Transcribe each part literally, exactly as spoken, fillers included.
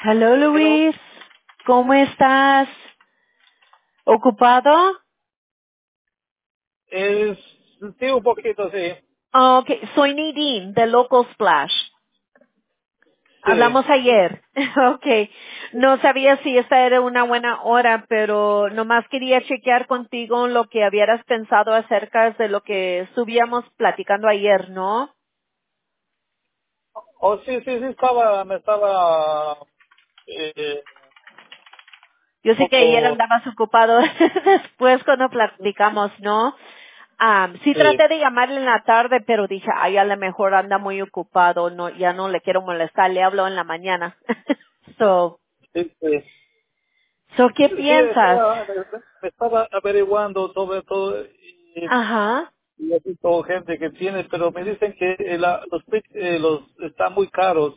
Hello, Hello. Luis. ¿Cómo estás? ¿Ocupado? Es, sí, un poquito, sí. Ok, soy Nadine de Local Splash. Sí. Hablamos ayer. Ok. No sabía si esta era una buena hora, pero nomás quería chequear contigo lo que habías pensado acerca de lo que estuvimos platicando ayer, ¿no? Oh, sí, sí, sí, estaba, me estaba eh, Yo un sé que ayer poco, andabas ocupado después cuando platicamos, ¿no? Am, sí sí, traté de llamarle en la tarde, pero dije, ay, a lo mejor anda muy ocupado, no, ya no le quiero molestar, le hablo en la mañana. so, sí, sí. so, ¿qué Sí, piensas? estaba, me estaba averiguando sobre todo y, Ajá. y así todo gente que tiene, pero me dicen que eh, la- los pic- eh, los están muy caros,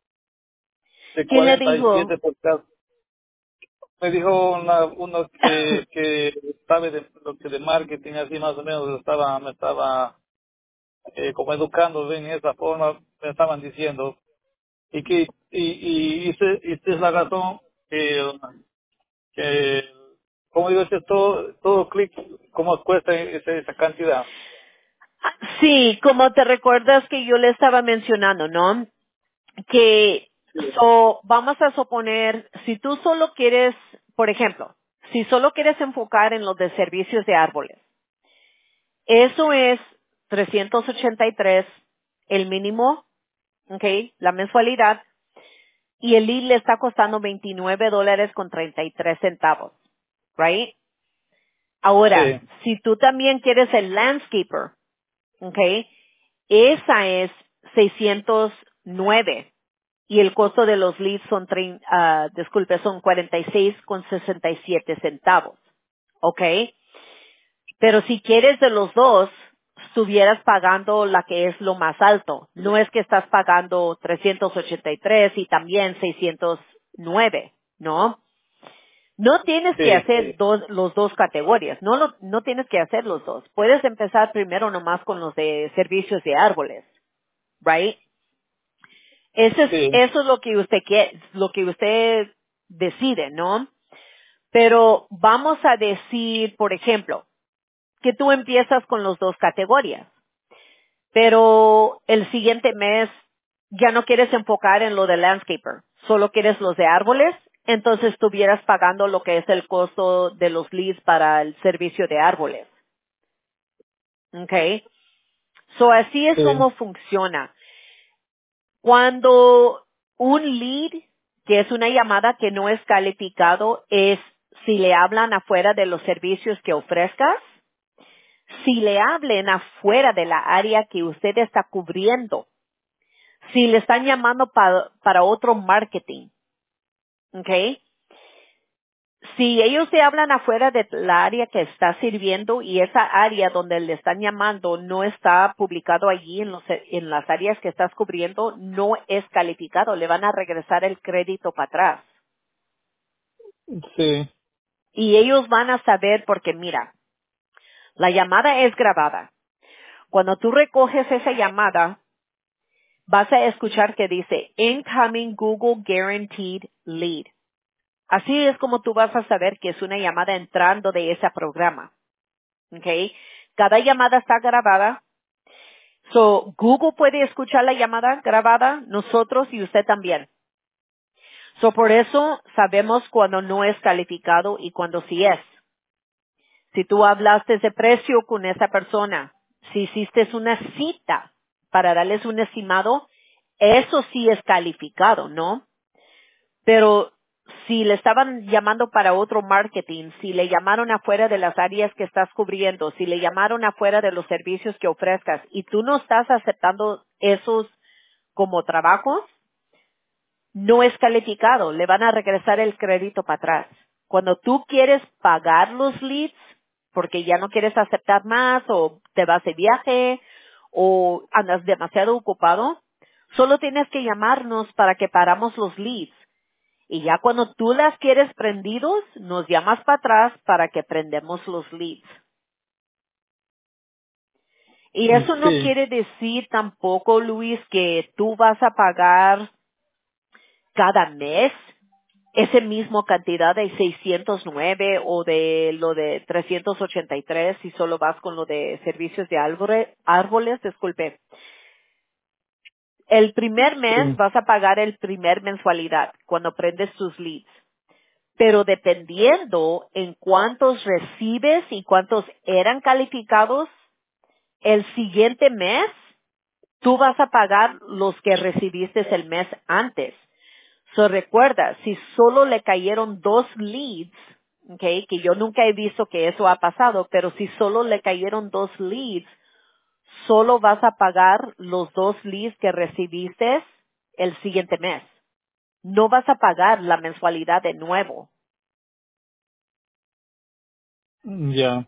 de ¿Quién le cuarenta y dijo? siete por cada. Me dijo una, uno que, que sabe de lo que de marketing, así más o menos, estaba, me estaba eh, como educando en esa forma, me estaban diciendo. Y que y, y, y ese- esta es la razón que, que como digo, es todo, todo clic, cómo cuesta esa, esa cantidad. Ah, sí, como te recuerdas que yo le estaba mencionando, ¿no? Que, so, vamos a suponer, si tú solo quieres, por ejemplo, si solo quieres enfocar en los de servicios de árboles, eso es trescientos ochenta y tres el mínimo, ¿ok? La mensualidad, y el lead le está costando veintinueve dólares con treinta y tres centavos, right? Ahora, Sí, si tú también quieres el landscaper, ¿ok? Esa es seiscientos nueve y el costo de los leads son, trein- ah, disculpe, son cuarenta y seis con sesenta y siete centavos, ¿ok? Pero si quieres de los dos, estuvieras pagando la que es lo más alto. No es que estás pagando trescientos ochenta y tres y también seiscientos nueve, ¿no? No tienes que sí, hacer dos, los dos categorías, no, lo- no tienes que hacer los dos. Puedes empezar primero nomás con los de servicios de árboles, right? Eso es, sí, eso es lo que usted quiere, lo que usted decide, ¿no? Pero vamos a decir, por ejemplo, que tú empiezas con las dos categorías, pero el siguiente mes ya no quieres enfocar en lo de landscaper, solo quieres los de árboles, entonces estuvieras pagando lo que es el costo de los leads para el servicio de árboles. Okay. So así es sí, como funciona. Cuando un lead, que es una llamada que no es calificado, es si le hablan afuera de los servicios que ofrezcas, si le hablen afuera de la área que usted está cubriendo, si le están llamando pa- para otro marketing, ¿ok? Si ellos te hablan afuera de la área que está sirviendo y esa área donde le están llamando no está publicado allí en, los, en las áreas que estás cubriendo, no es calificado, le van a regresar el crédito para atrás. sí, Y ellos van a saber porque mira, la llamada es grabada. Cuando tú recoges esa llamada, vas a escuchar que dice Incoming Google Guaranteed Lead. Así es como tú vas a saber que es una llamada entrando de ese programa. ¿Ok? Cada llamada está grabada. So, Google puede escuchar la llamada grabada, nosotros y usted también. So, por eso sabemos cuando no es calificado y cuando sí es. Si tú hablaste de precio con esa persona, si hiciste una cita para darles un estimado, eso sí es calificado, ¿no? Pero si le estaban llamando para otro marketing, si le llamaron afuera de las áreas que estás cubriendo, si le llamaron afuera de los servicios que ofrezcas y tú no estás aceptando esos como trabajos, no es calificado, le van a regresar el crédito para atrás. Cuando tú quieres pagar los leads, porque ya no quieres aceptar más o te vas de viaje o andas demasiado ocupado, solo tienes que llamarnos para que paramos los leads. Y ya cuando tú las quieres prendidos, nos llamas para atrás para que prendemos los leads. Y eso no sí, quiere decir tampoco, Luis, que tú vas a pagar cada mes. ese mismo cantidad de seiscientos nueve o de lo de trescientos ochenta y tres si solo vas con lo de servicios de árbore- árboles, disculpe. El primer mes Sí. vas a pagar el primer mensualidad cuando prendes tus leads. Pero dependiendo en cuántos recibes y cuántos eran calificados, el siguiente mes tú vas a pagar los que recibiste el mes antes. So recuerda, si solo le cayeron dos leads, okay, que yo nunca he visto que eso ha pasado, pero si solo le cayeron dos leads, solo vas a pagar los dos leads que recibiste el siguiente mes. No vas a pagar la mensualidad de nuevo. Ya.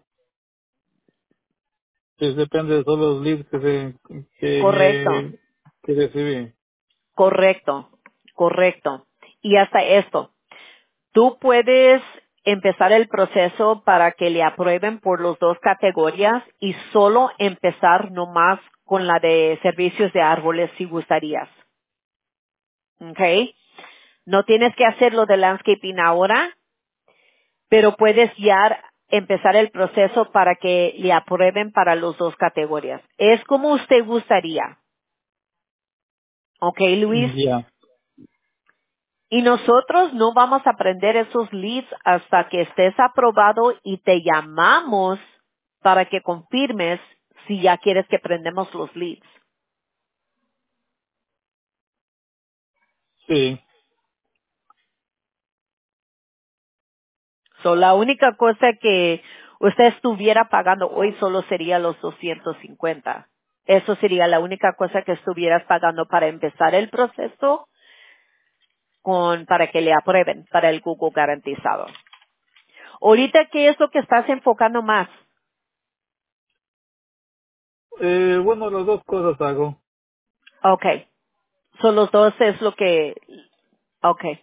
Pues depende de todos los leads que, se, que Correcto, me que recibí. correcto, correcto. Y hasta esto, tú puedes empezar el proceso para que le aprueben por las dos categorías y solo empezar nomás con la de servicios de árboles si gustarías. ¿Ok? No tienes que hacer lo de landscaping ahora, pero puedes ya empezar el proceso para que le aprueben para las dos categorías. Es como usted gustaría. ¿Ok, Luis? Ya. Y nosotros no vamos a prender esos leads hasta que estés aprobado y te llamamos para que confirmes si ya quieres que prendemos los leads. Sí. So, la única cosa que usted estuviera pagando hoy solo sería los doscientos cincuenta. Eso sería la única cosa que estuvieras pagando para empezar el proceso con, para que le aprueben para el Google garantizado. Ahorita, ¿qué es lo que estás enfocando más? Eh, bueno, las dos cosas hago. Okay. So, los dos es lo que, okay.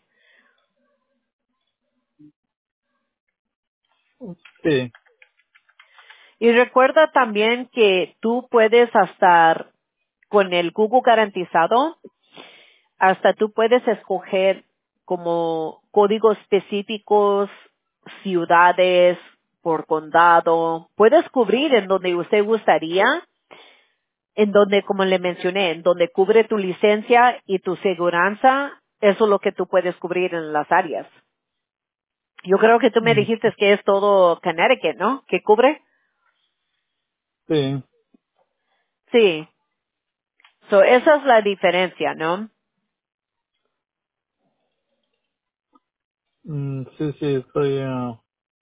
Sí. Y recuerda también que tú puedes hasta con el Google garantizado, hasta tú puedes escoger como códigos específicos, ciudades, por condado. Puedes cubrir en donde usted gustaría, en donde, como le mencioné, en donde cubre tu licencia y tu seguranza, eso es lo que tú puedes cubrir en las áreas. Yo creo que tú me Mm, dijiste que es todo Connecticut, ¿no? ¿Que cubre? Sí. Sí. So, esa es la diferencia, ¿no? Mm, sí, sí, estoy... ah,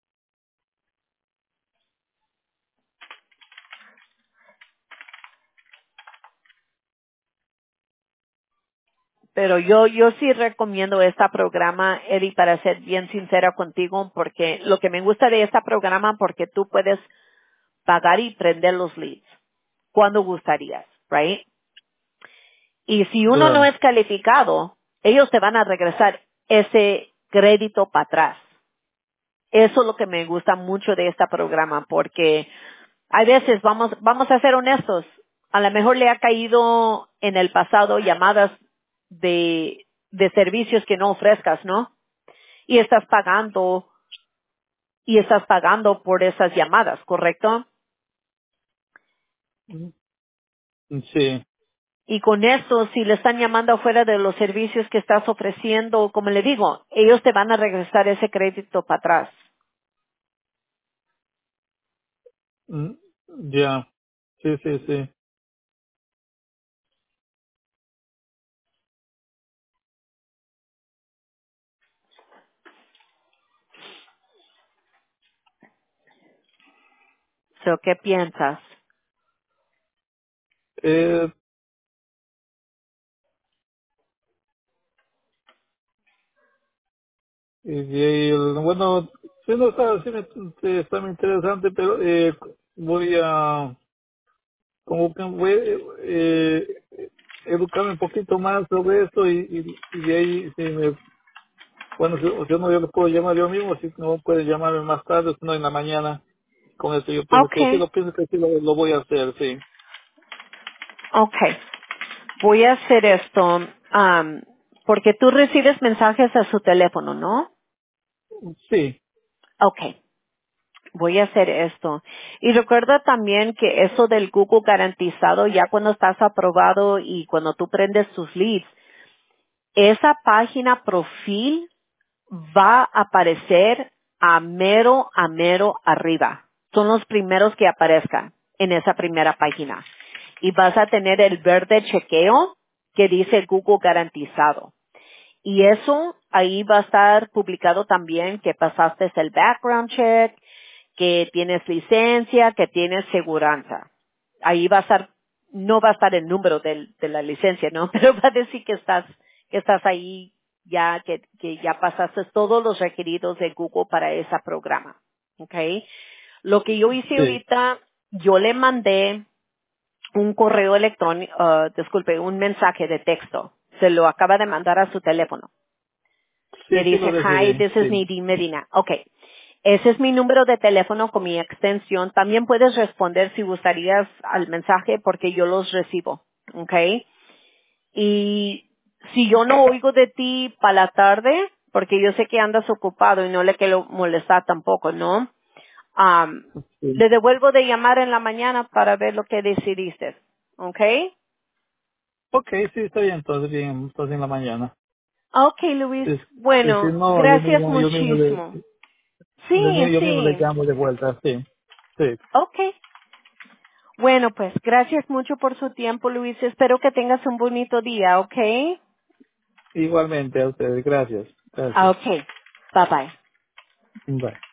Pero yo, yo sí recomiendo este programa, Eddie, para ser bien sincera contigo, porque lo que me gusta de este programa, porque tú puedes pagar y prender los leads cuando gustarías, right? Y si uno no claro. es calificado, ellos te van a regresar ese crédito para atrás. Eso es lo que me gusta mucho de este programa, porque hay veces, vamos, vamos a ser honestos, a lo mejor le ha caído en el pasado llamadas de, de servicios que no ofrezcas, ¿no? Y estás pagando, y estás pagando por esas llamadas, ¿correcto? Mm, Sí. Y con esto, si le están llamando afuera de los servicios que estás ofreciendo, como le digo, ellos te van a regresar ese crédito para atrás. Mm, Ya. Sí, sí, sí. So, ¿qué piensas? Eh, y, y el- bueno, sí, no está, sí me, sí está muy interesante, pero eh, voy a... Como que voy a eh, educarme un poquito más sobre esto y, y, y de ahí, si me bueno, si, si no, yo lo puedo llamar yo mismo, si no puede llamarme más tarde, si no en la mañana. Con eso yo pienso que sí, Okay, lo pienso que sí lo, lo voy a hacer, sí. okay. Voy a hacer esto. am, Porque tú recibes mensajes a su teléfono, ¿no? Sí, Okay. Voy a hacer esto. Y recuerda también que eso del Google garantizado, ya cuando estás aprobado y cuando tú prendes tus leads, esa página profil va a aparecer a mero, a mero arriba. Son los primeros que aparezcan en esa primera página. Y vas a tener el verde chequeo que dice Google garantizado. Y eso ahí va a estar publicado también que pasaste el background check, que tienes licencia, que tienes seguranza. Ahí va a estar, no va a estar el número del- de la licencia, ¿no? Pero va a decir que estás, que estás ahí ya, que, que ya pasaste todos los requeridos de Google para ese programa. ¿Ok? Lo que yo hice sí. ahorita, yo le mandé un correo electrónico, ah, disculpe, un mensaje de texto. Se lo acaba de mandar a su teléfono. Sí, Le sí lo dice, hi, recibí. this is Sí. Nadine Medina. Okay. Ese es mi número de teléfono con mi extensión. También puedes responder si gustarías al mensaje porque yo los recibo. Okay. Y si yo no oigo de ti para la tarde, porque yo sé que andas ocupado y no le quiero molestar tampoco, ¿no? Am, Sí. le devuelvo de llamar en la mañana para ver lo que decidiste. Okay. Ok, sí, está bien, entonces bien, entonces en la mañana. Okay, Luis. Sí, y si Bueno, no, yo gracias mismo, yo mismo le, muchísimo. yo Sí, mismo yo mismo le sí. llamo de vuelta, sí. Sí. Okay. Bueno, pues gracias mucho por su tiempo, Luis. Espero que tengas un bonito día, ¿ok? Igualmente a ustedes, gracias. Ah, Gracias. ok. Bye bye. Bye.